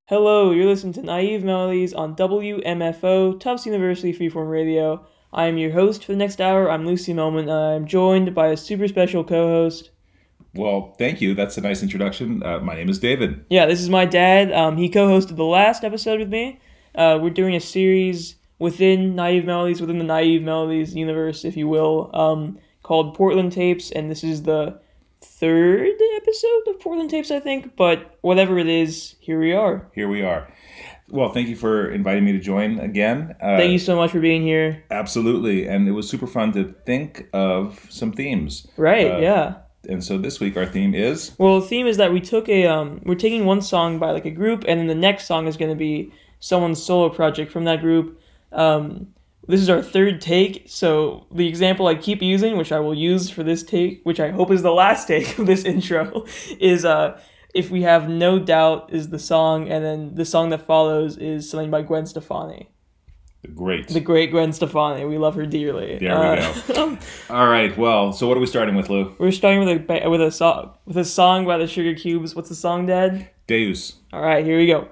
Hello, you're listening to Naive Melodies on WMFO, Tufts University Freeform Radio. I am your host for the next hour. I'm Lucy Melman, and I'm joined by a super special co-host. Well, thank you. That's a nice introduction. My name is David. Yeah, this is my dad. He co-hosted the last episode with me. We're doing a series within Naive Melodies, within the Naive Melodies universe, if you will, called Portland Tapes, and this is the third episode of Portland Tapes, I think, but whatever it is, here we are. Here we are. Well, thank you for inviting me to join again. Thank you so much for being here. Absolutely, and it was super fun to think of some themes. Right, yeah. And so this week our theme is? Well, the theme is that we took we're taking one song by like a group, and then the next song is going to be someone's solo project from that group. This is our third take, so the example I keep using, which I will use for this take, which I hope is the last take of this intro, is If We Have No Doubt is the song, and then the song that follows is something by Gwen Stefani. The great Gwen Stefani. We love her dearly. There we go. All right, well, so what are we starting with, Lou? We're starting with a song by the Sugar Cubes. What's the song, Dad? Deus. All right, here we go.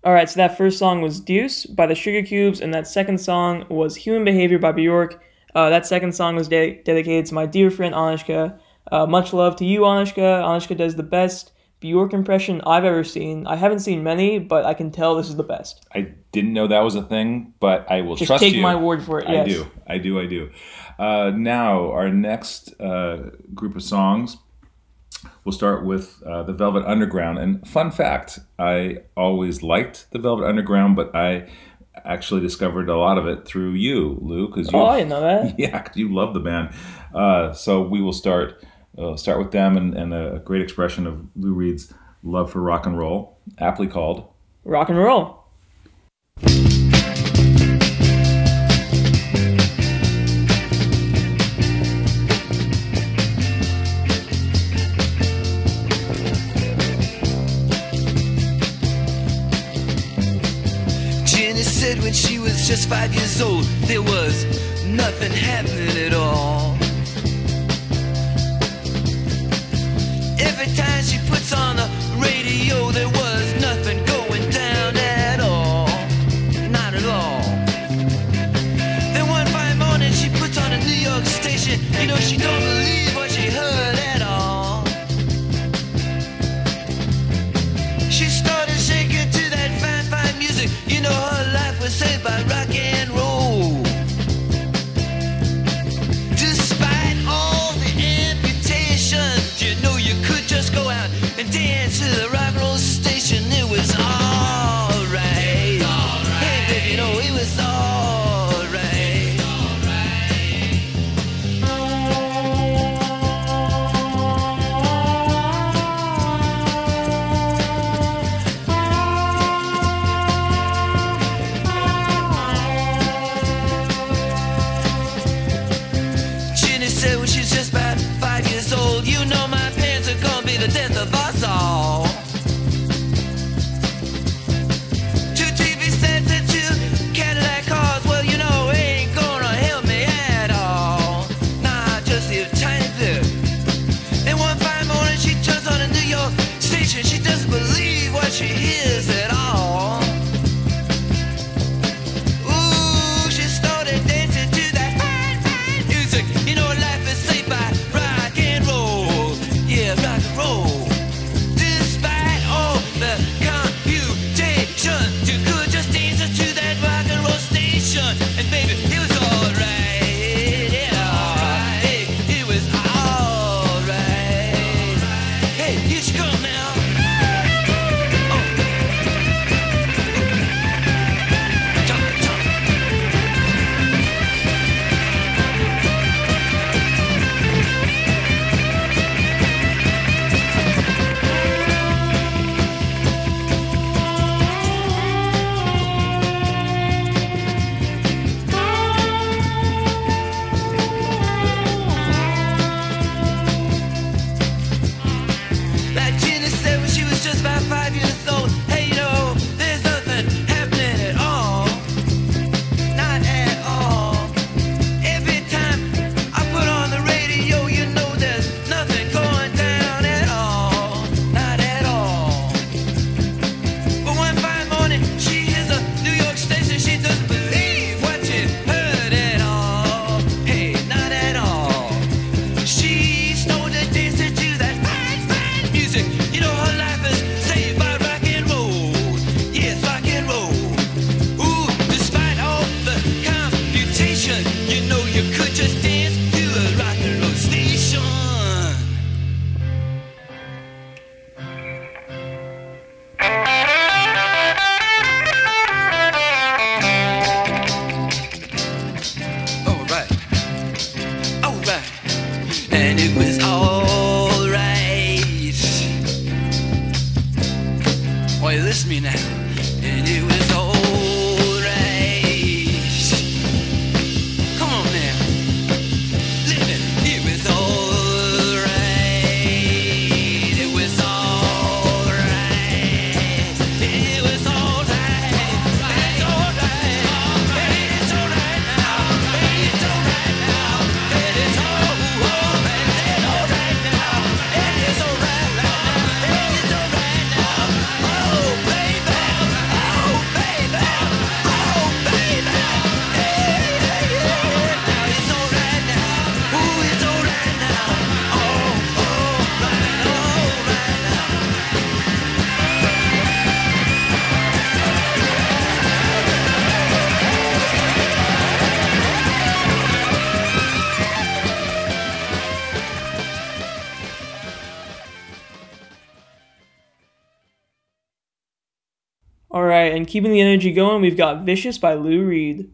All right, so that first song was Deuce by the Sugar Cubes, and that second song was Human Behavior by Bjork. That second song was dedicated to my dear friend Anishka. Much love to you, Anishka. Anishka does the best Bjork impression I've ever seen. I haven't seen many, but I can tell this is the best. I didn't know that was a thing, but I will Just trust you. take my word for it, yes. I do. Now, our next group of songs, we'll start with the Velvet Underground. And fun fact, I always liked the Velvet Underground, but I actually discovered a lot of it through you, Lou. I didn't know that. Yeah, 'cause you love the band. So we will start with them and a great expression of Lou Reed's love for rock and roll, aptly called Rock and Roll. Jenny said when she was just 5 years old, there was nothing happening at all. Every time she puts on the radio, there was nothing going down at all. Not at all. Then one fine morning she puts on a New York station. You know she don't believe what she heard at all. She started shaking to that fine, fine music. You know her life was saved by rock and roll. Despite all the amputations, you know you could just go out and dance to the rock and roll station. It was alright. Hey baby, you know it was alright. Jenny said when she's just about 5 years old, you know my parents are gonna be the death of us all. Two TV sets and two Cadillac cars, well you know ain't gonna help me at all. Nah, just a tiny bit. Then one fine morning she turns on a New York station. She doesn't believe what she hears at all. Ooh, she started dancing to that fine, fine music. You know life is saved by rock and roll. Yeah, rock and roll. This All right, and keeping the energy going, we've got Vicious by Lou Reed.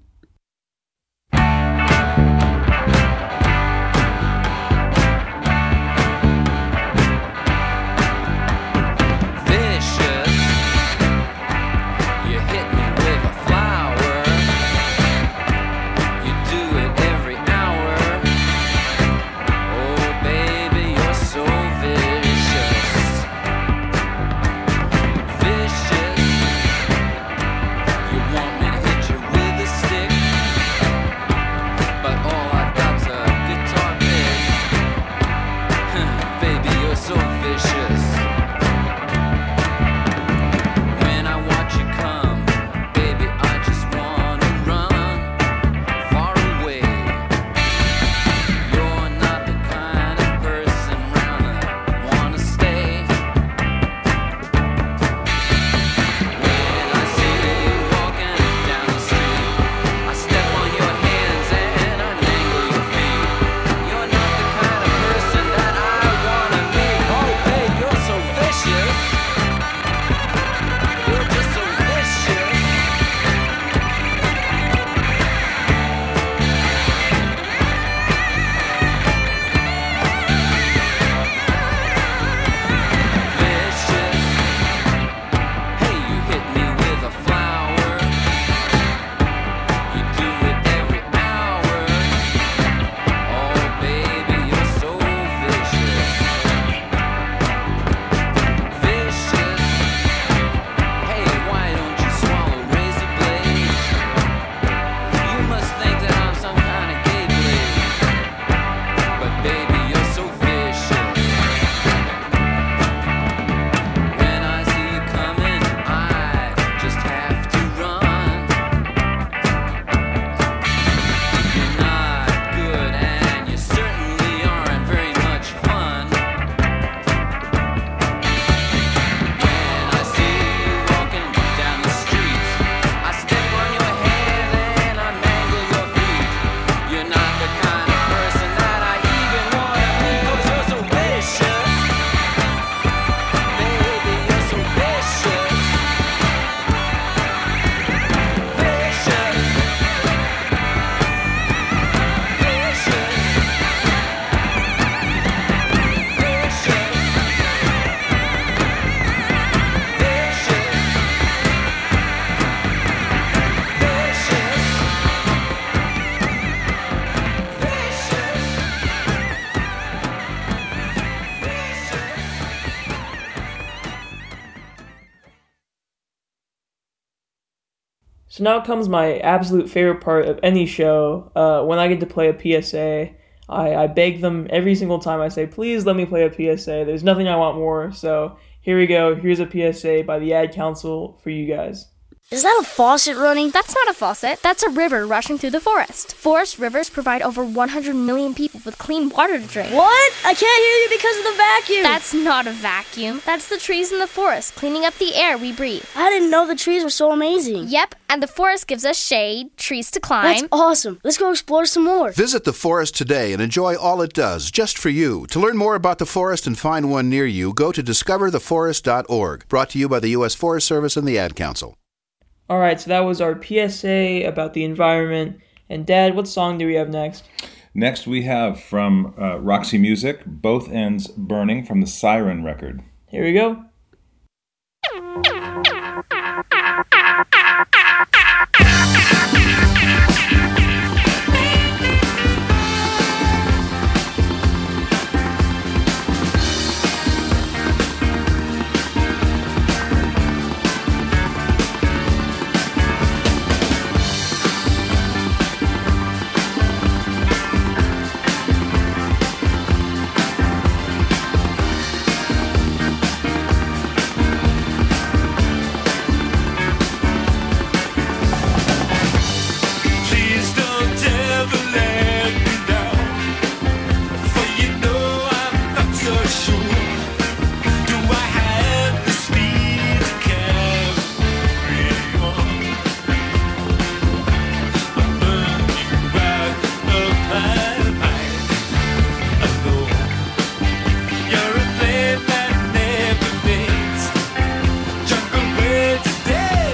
So now comes my absolute favorite part of any show. When I get to play a PSA, I beg them every single time. I say, please let me play a PSA. There's nothing I want more. So here we go. Here's a PSA by the Ad Council for you guys. Is that a faucet running? That's not a faucet. That's a river rushing through the forest. Forest rivers provide over 100 million people with clean water to drink. What? I can't hear you because of the vacuum. That's not a vacuum. That's the trees in the forest cleaning up the air we breathe. I didn't know the trees were so amazing. Yep, and the forest gives us shade, trees to climb. That's awesome. Let's go explore some more. Visit the forest today and enjoy all it does, just for you. To learn more about the forest and find one near you, go to discovertheforest.org. Brought to you by the U.S. Forest Service and the Ad Council. All right, so that was our PSA about the environment. And Dad, what song do we have next? Next we have from Roxy Music, Both Ends Burning from the Siren record. Here we go. You're a flame that never fades. Jungle way today.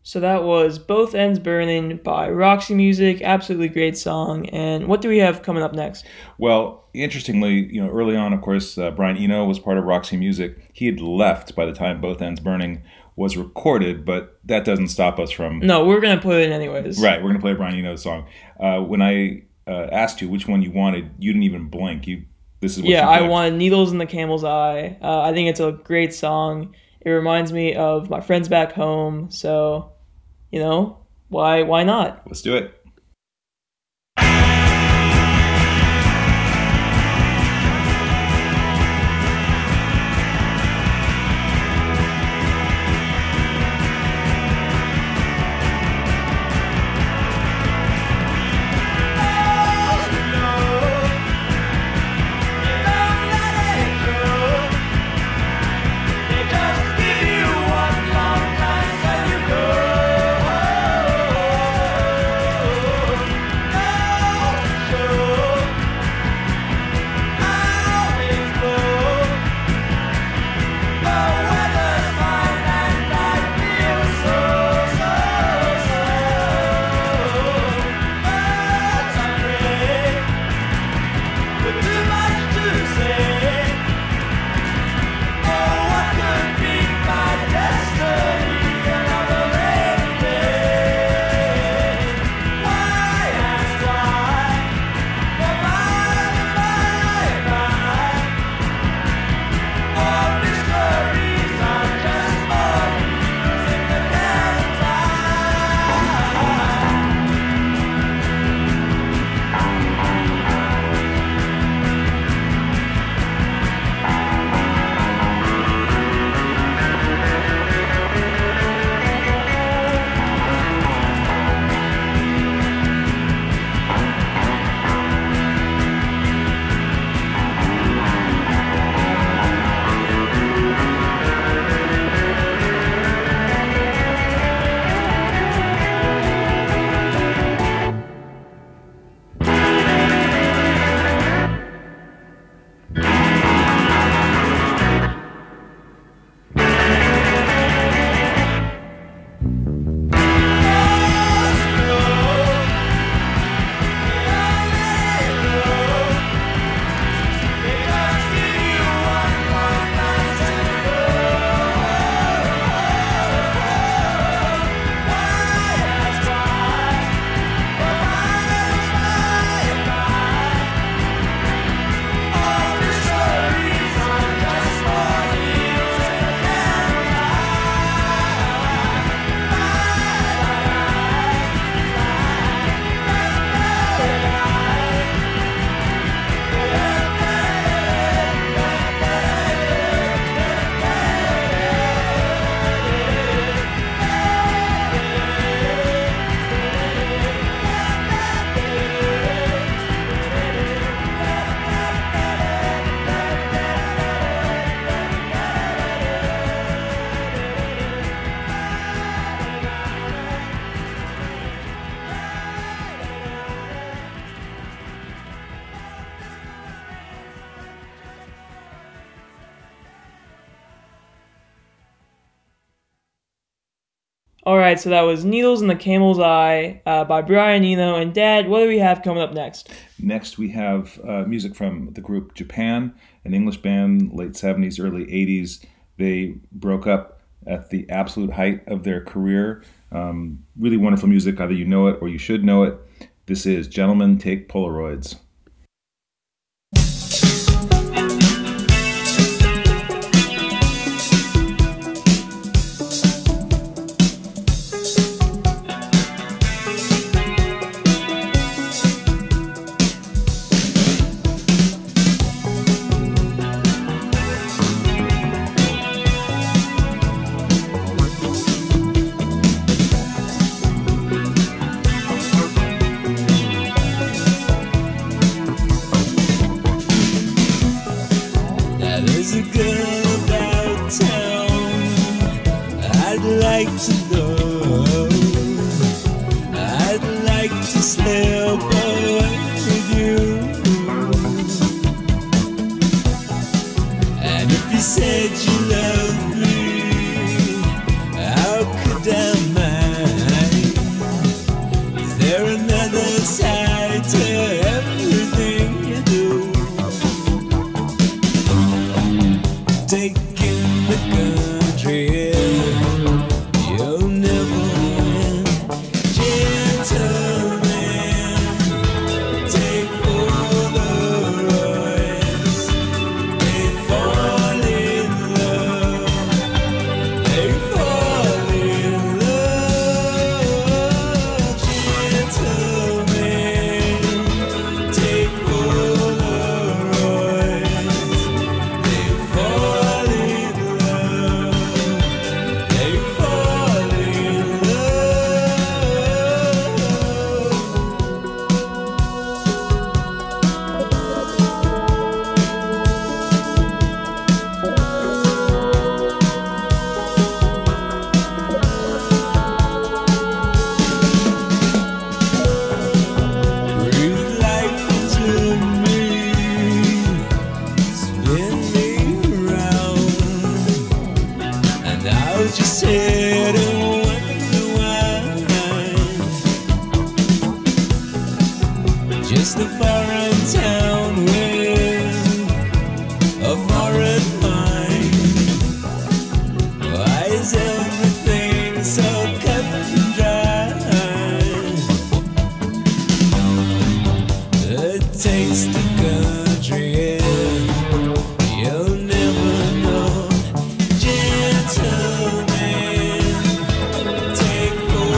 So that was Both Ends Burning by Roxy Music. Absolutely great song. And what do we have coming up next? Well, interestingly, early on, of course, Brian Eno was part of Roxy Music. He had left by the time Both Ends Burning was recorded, but that doesn't stop us from... No, we're going to put it in anyways. Right, we're going to play Brian Eno's song. When I asked you which one you wanted, you didn't even blink. This is what Yeah, you picked. I wanted Needles in the Camel's Eye. I think it's a great song. It reminds me of my friends back home, so, why not? Let's do it. All right, so that was Needles in the Camel's Eye by Brian Eno. And Dad, what do we have coming up next? Next, we have music from the group Japan, an English band, late 70s, early 80s. They broke up at the absolute height of their career. Really wonderful music. Either you know it or you should know it. This is Gentlemen Take Polaroids. There's a girl about town I'd like to know. I'd like to slip away with you. And if you said you loved me, how could I mind? the country, you'll never win. Gentlemen, take Polaroids. They fall in love. They fall in love. Gentlemen, take Polaroids. They fall in love. They fall in breathe life into me, spin me around, and I'll just sit and wonder why. Just a foreign town with a foreign mind. Why is everything so cut and dry? The taste of country, you'll never know. Gentlemen, take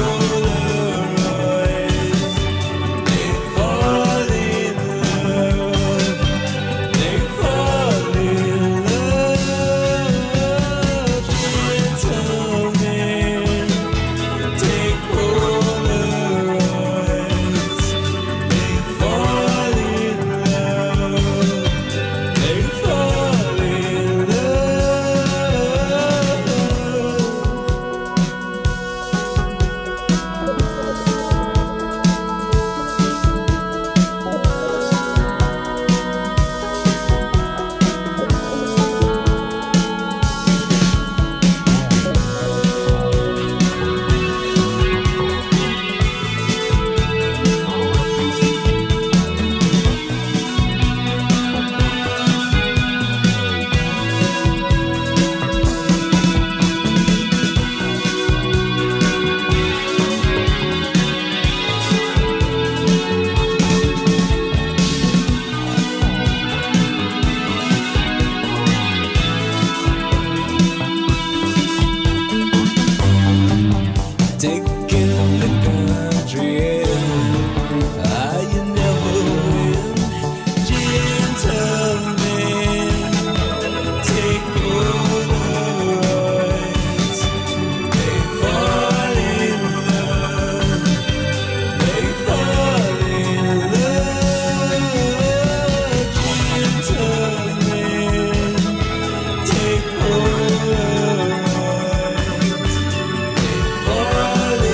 Polaroids. They fall in love. They fall in love. Gentlemen, take Polaroids. They fall in love. They fall in taking the country, you never win. Gentlemen, take Polaroids. They fall in love. They fall in love. Gentlemen, take Polaroids. They fall in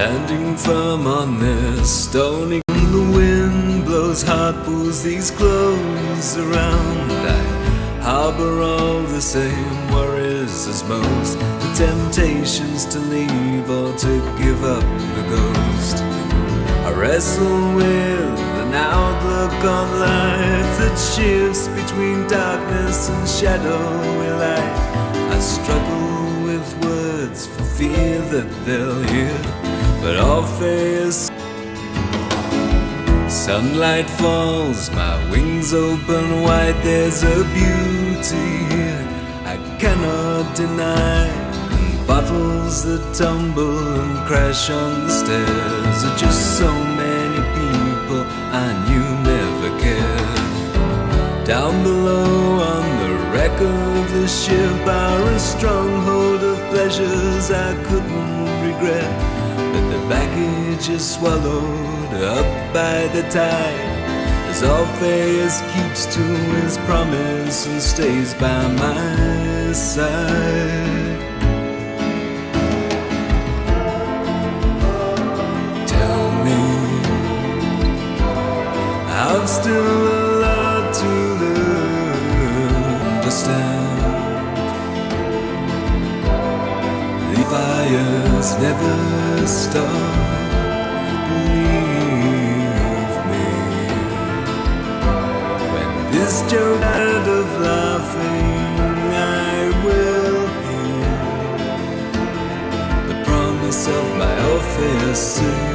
standing firm on this stony. The wind blows hot, pulls these clothes around. I harbor all the same worries as most, the temptations to leave or to give up the ghost. I wrestle with an outlook on life that shifts between darkness and shadowy light. I struggle with words for fear that they'll hear, but all fails. Sunlight falls, my wings open wide, there's a beauty here I cannot deny. And bottles that tumble and crash on the stairs are just so many people I knew never cared. Down below on the wreck of the ship are a stronghold of pleasures I couldn't regret, but the baggage is swallowed up by the tide, as Orpheus keeps to his promise and stays by my side. Tell me, I've still a lot to understand. The fires never stop. This joke out of laughing, I will hear the promise of my Orpheus soon.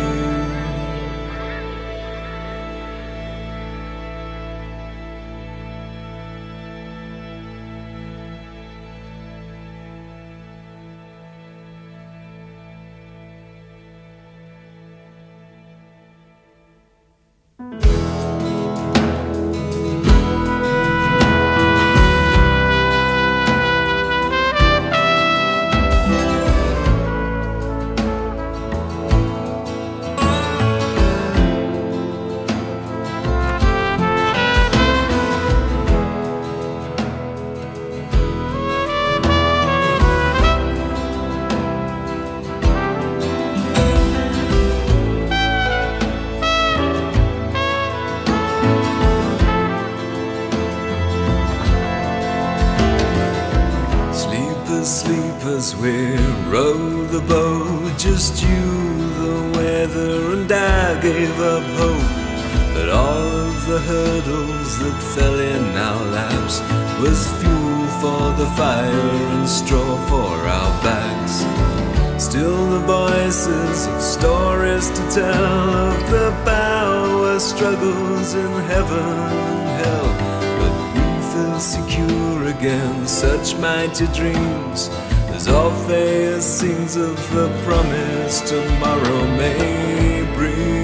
Sleepers, we row the boat, just you, the weather, and I gave up hope. But all of the hurdles that fell in our laps was fuel for the fire and straw for our backs. Still the voices of stories to tell of the power struggles in heaven and hell, but we feel secure against such mighty dreams, as Orpheus sings of the promise tomorrow may bring.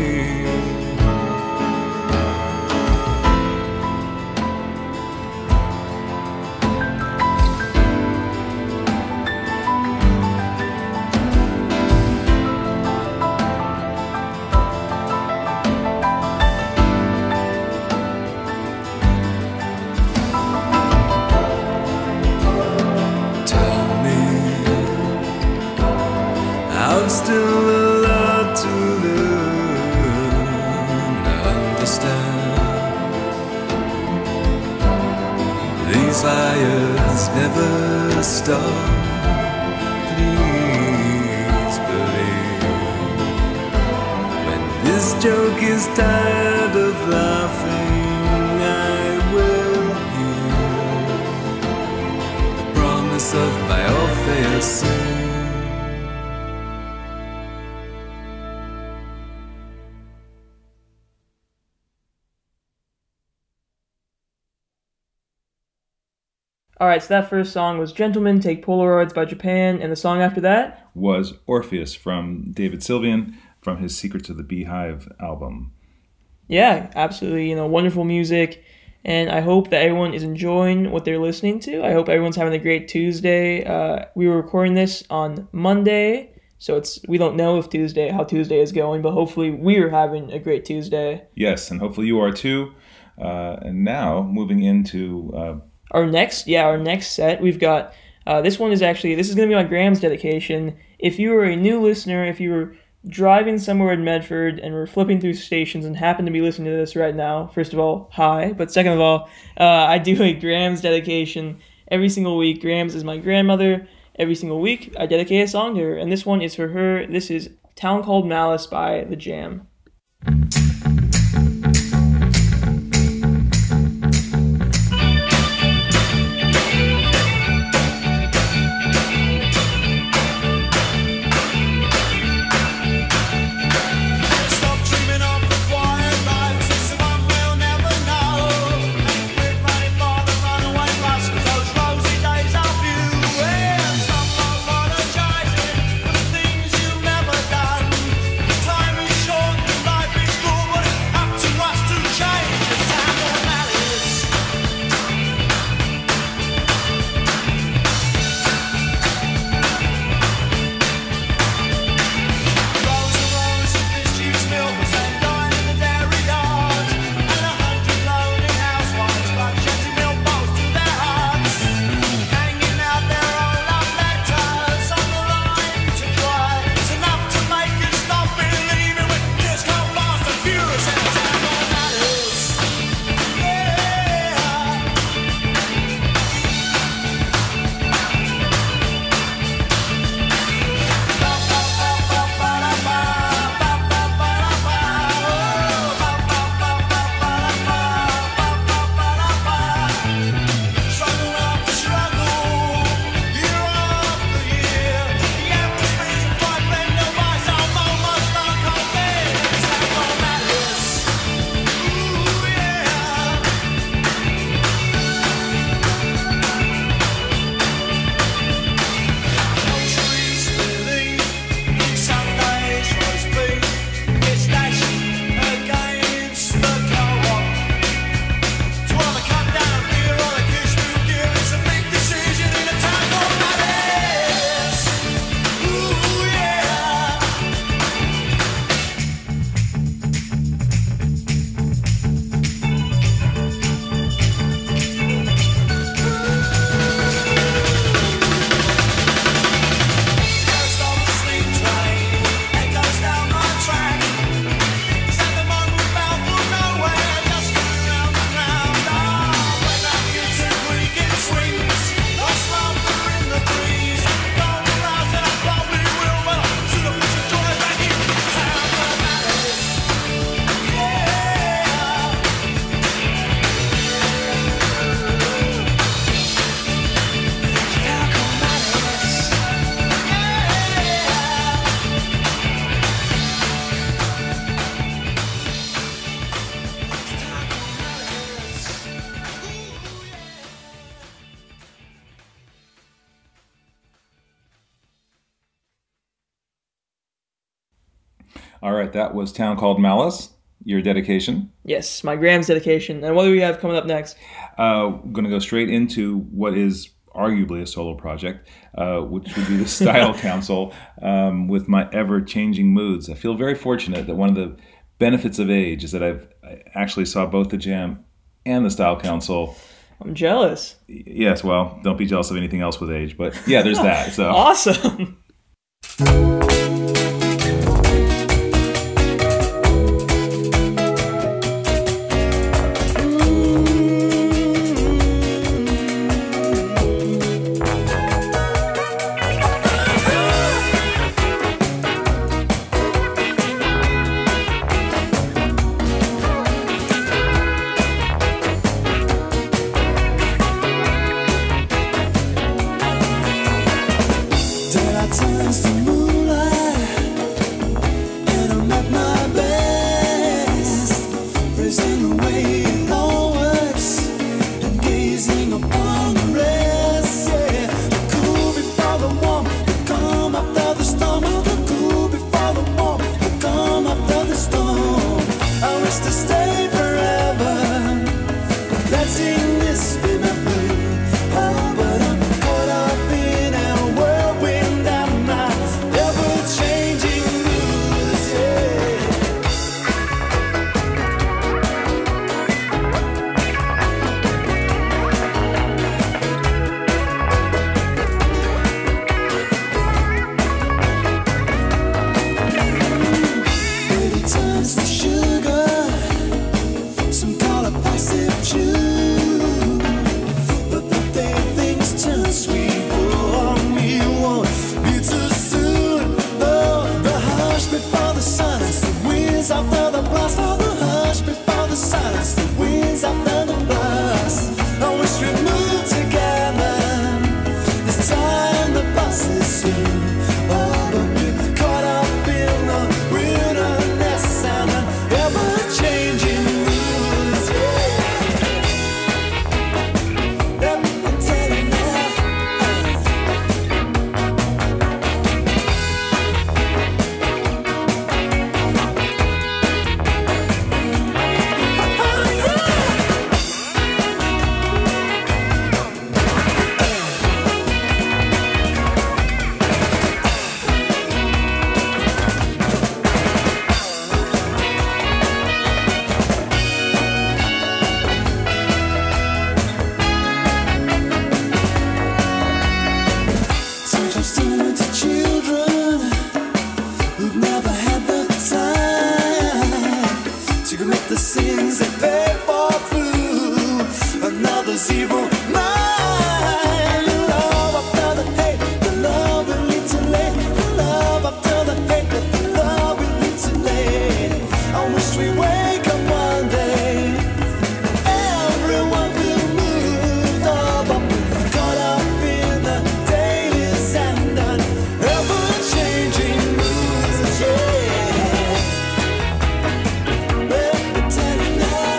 I've still a lot to learn, understand. These fires never stop. Please believe. When this joke is tired of laughing, I will hear the promise of my Orpheus soon. Alright, so that first song was Gentlemen Take Polaroids by Japan, and the song after that was Orpheus from David Sylvian from his Secrets of the Beehive album. Yeah, absolutely, wonderful music, and I hope that everyone is enjoying what they're listening to. I hope everyone's having a great Tuesday. We were recording this on Monday, so we don't know how Tuesday is going, but hopefully we're having a great Tuesday. Yes, and hopefully you are too. And now, moving into... Our next set, we've got, this is going to be on Graham's dedication. If you are a new listener, if you were driving somewhere in Medford and we're flipping through stations and happen to be listening to this right now, first of all, hi. But second of all, I do a Grams dedication every single week. Grams is my grandmother. Every single week, I dedicate a song to her, and this one is for her. This is Town Called Malice by The Jam. Time is short and life is All right, that was Town Called Malice, your dedication. Yes, my Grams dedication. And what do we have coming up next? I'm going to go straight into what is arguably a solo project, which would be the Style Council with my ever-changing moods. I feel very fortunate that one of the benefits of age is that I actually saw both the Jam and the Style Council. I'm jealous. Yes, well, don't be jealous of anything else with age, but yeah, there's that. So awesome. Turns to moonlight. the 0 9. The love after the hate, the love will lead to late. The love after the hate, the love will lead to late. I wish we wake up one day, everyone will move up, caught up in the days and the ever-changing moods, yeah. Let me tell you now.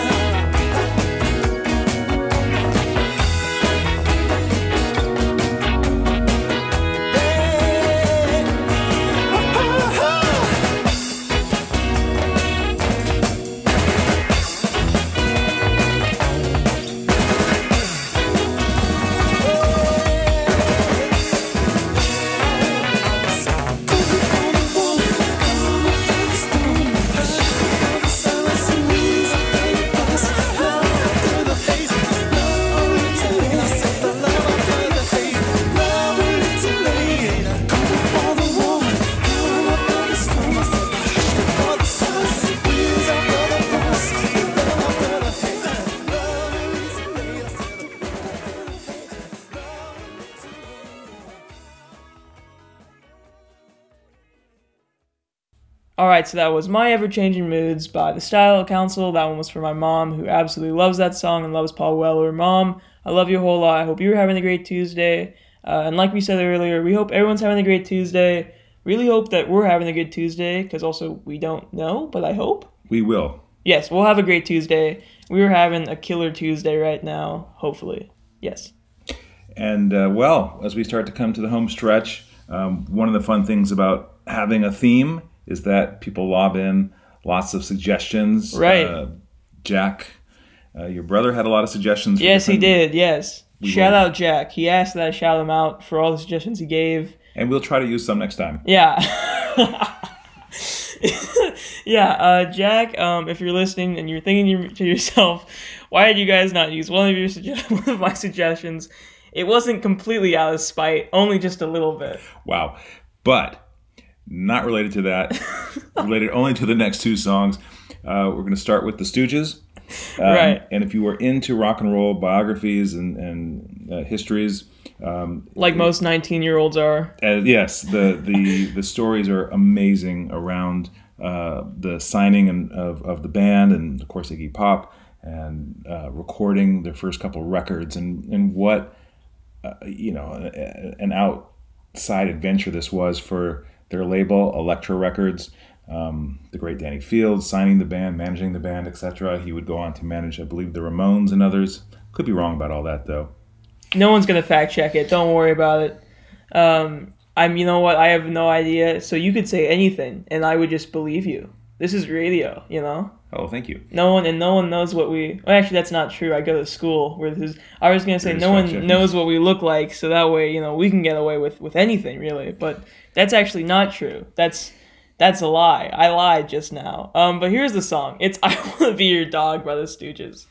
Alright, so that was My Ever-Changing Moods by the Style Council. That one was for my mom, who absolutely loves that song and loves Paul Weller. Mom, I love you a whole lot. I hope you're having a great Tuesday. And like we said earlier, we hope everyone's having a great Tuesday. Really hope that we're having a good Tuesday, because also we don't know, but I hope. We will. Yes, we'll have a great Tuesday. We are having a killer Tuesday right now, hopefully. Yes. And, well, as we start to come to the home stretch, one of the fun things about having a theme is that people lob in lots of suggestions. Right. Jack, your brother had a lot of suggestions. Yes, he did, yes. We Shout will. out Jack. He asked that I shout him out for all the suggestions he gave. And we'll try to use some next time. Yeah. Yeah, Jack, if you're listening and you're thinking to yourself, why did you guys not use one of my suggestions? It wasn't completely out of spite, only just a little bit. Wow. But not related to that. Related only to the next two songs. We're going to start with the Stooges. Right. And if you were into rock and roll biographies and histories, like most 19-year-olds are. Yes, the stories are amazing around the signing of the band and of course Iggy Pop and recording their first couple of records and what an outside adventure this was for their label Elektra Records. The great Danny Fields signing the band, managing the band, etc. He would go on to manage, I believe, the Ramones and others. Could be wrong about all that though. No one's gonna fact check it. Don't worry about it. You know what? I have no idea. So you could say anything, and I would just believe you. This is radio, you know. Oh, thank you. No one knows what we. Well, actually, that's not true. I go to school where this is. I was gonna say There's no one fact checking. knows what we look like, so that way we can get away with anything really. But that's actually not true. That's a lie. I lied just now. But here's the song. It's "I Want to Be Your Dog" by the Stooges.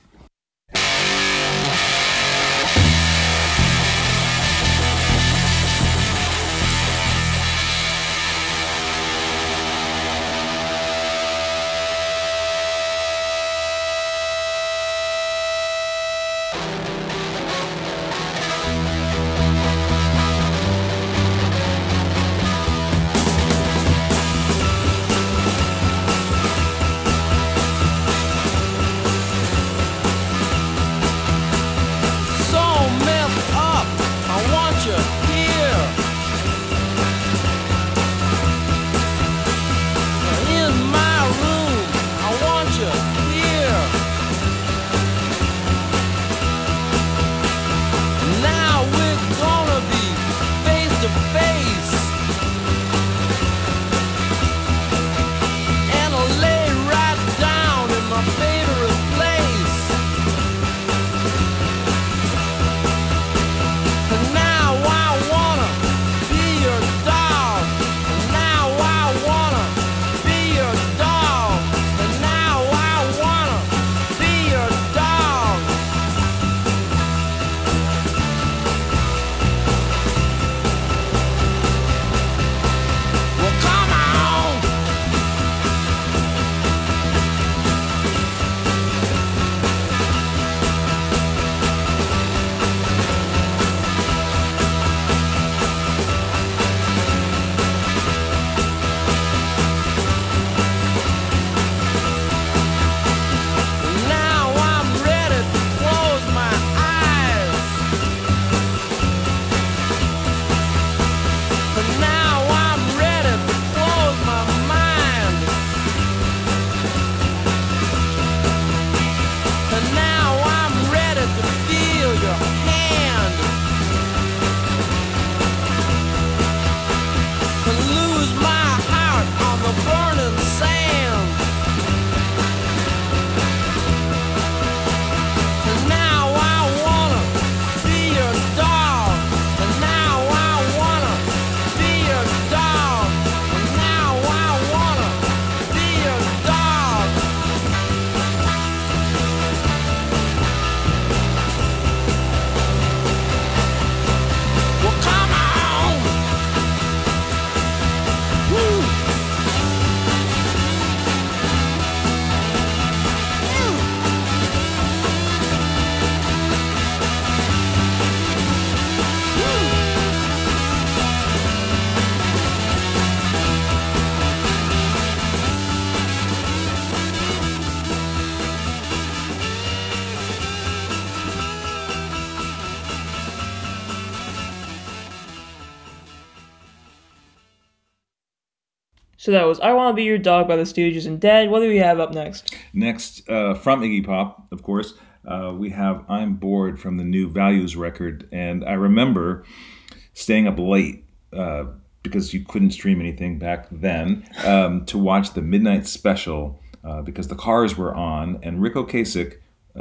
So that was I Want to Be Your Dog by the Stooges. And Dad, what do we have up next? Next, from Iggy Pop, of course, we have I'm Bored from the new Values record. And I remember staying up late because you couldn't stream anything back then to watch the midnight special because the Cars were on. And Rick Ocasek,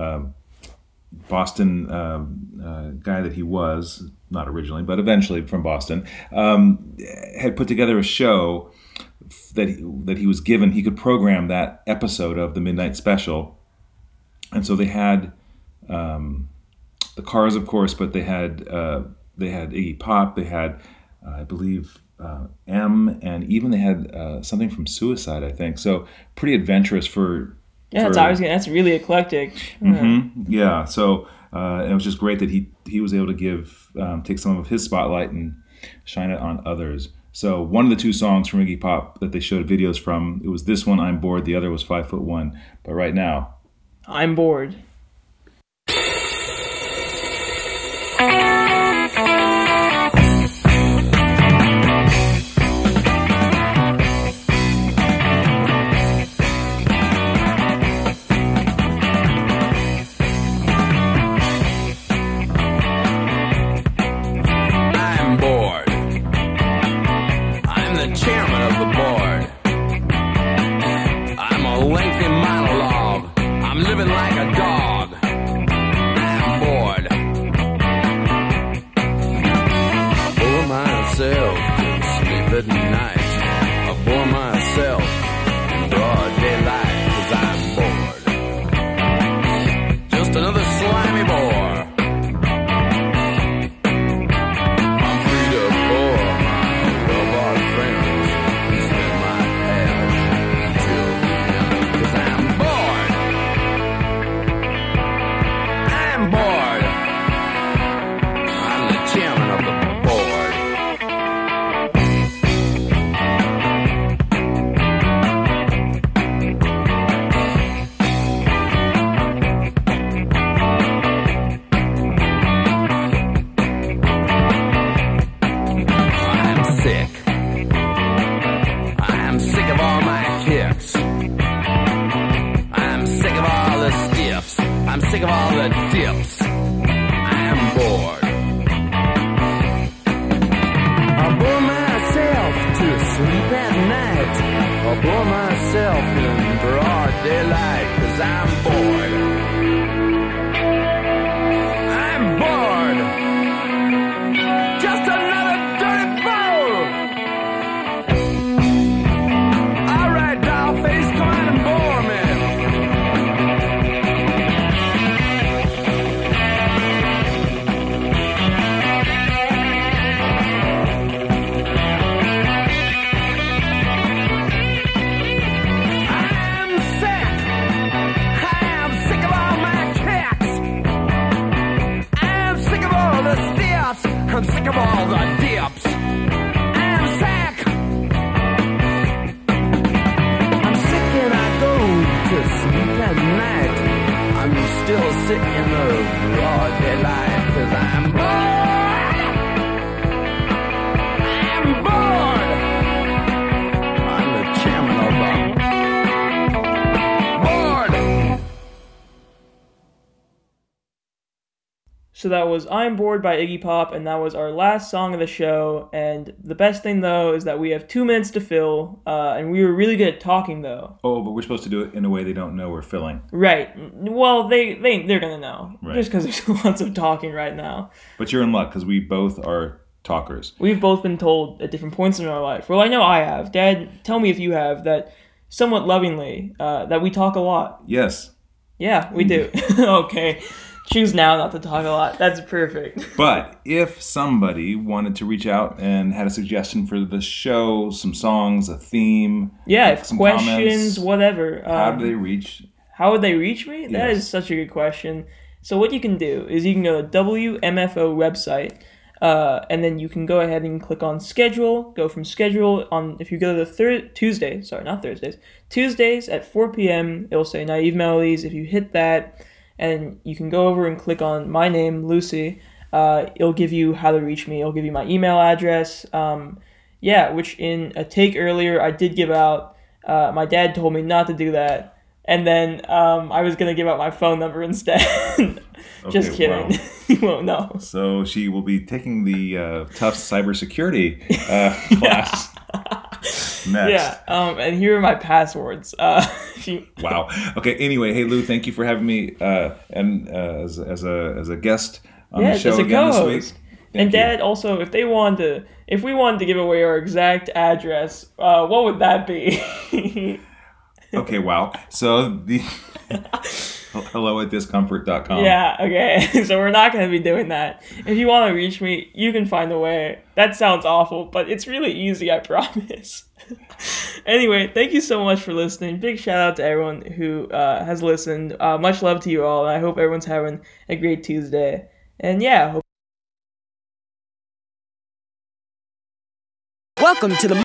Boston guy that he was, not originally, but eventually from Boston, had put together a show that he was given. He could program that episode of the Midnight Special. And so they had the Cars, of course, but they had Iggy Pop, they had, I believe, M, and even they had something from Suicide, I think. So pretty adventurous for... Yeah, that's really eclectic. Mm-hmm. Yeah, so it was just great that he was able to take some of his spotlight and shine it on others. So one of the two songs from Iggy Pop that they showed videos from, it was this one, I'm Bored. The other was 5'1". But right now, I'm Bored. At night, I bore myself in broad daylight 'cause I'm bored. Just another slimy bore. I'm free to bore my robot friends and spend my cash till the end 'cause I'm bored. I'm bored. I'm the chairman of the board. I'm sick of all the dips. I'm bored. I bore myself to sleep at night. I bore myself in broad daylight 'cause I'm bored. I'm bored. Just another dirty bowl. All right, doll face, come on and bore me. I'm sick of all the dips. I'm sick. I'm sick and I go to sleep at night. I'm still sick in the broad daylight 'cause I'm bored. I'm bored. I'm the chairman of the board. So that was I'm Bored by Iggy Pop, and that was our last song of the show. And the best thing, though, is that we have 2 minutes to fill, and we were really good at talking, though. Oh, but we're supposed to do it in a way they don't know we're filling. Right. Well, they're going to know. Right. Just because there's lots of talking right now. But you're in luck because we both are talkers. We've both been told at different points in our life. Well, I know I have. Dad, tell me if you have, that somewhat lovingly, that we talk a lot. Yes. Yeah, we do. Okay. Choose now not to talk a lot. That's perfect. But if somebody wanted to reach out and had a suggestion for the show, some songs, a theme, yeah, some questions, comments, whatever. How do they reach? How would they reach me? That Yes. is such a good question. So what you can do is you can go to the WMFO website, and then you can go ahead and click on schedule. Go from schedule on. If you go to the Tuesdays at 4 p.m. It'll say Naive Melodies. If you hit that, and you can go over and click on my name, Lucy. It'll give you how to reach me. It'll give you my email address. yeah, which in a take earlier I did give out. My dad told me not to do that, and then I was gonna give out my phone number instead. Just Okay, kidding. wow. You won't know. So she will be taking the Tufts cybersecurity class next. Yeah. And here are my passwords. If you, Wow. Okay. Anyway, hey Lou, thank you for having me and as a guest on the show as a again this co-host. week. And Thank you. Dad, also, if we wanted to give away our exact address, what would that be? Okay. Wow. So the hello@discomfort.com. Yeah, okay. So we're not going to be doing that. If you want to reach me, you can find a way. That sounds awful, but it's really easy, I promise. Anyway, thank you so much for listening. Big shout out to everyone who has listened. Much love to you all, and I hope everyone's having a great Tuesday. And yeah, hope Welcome to the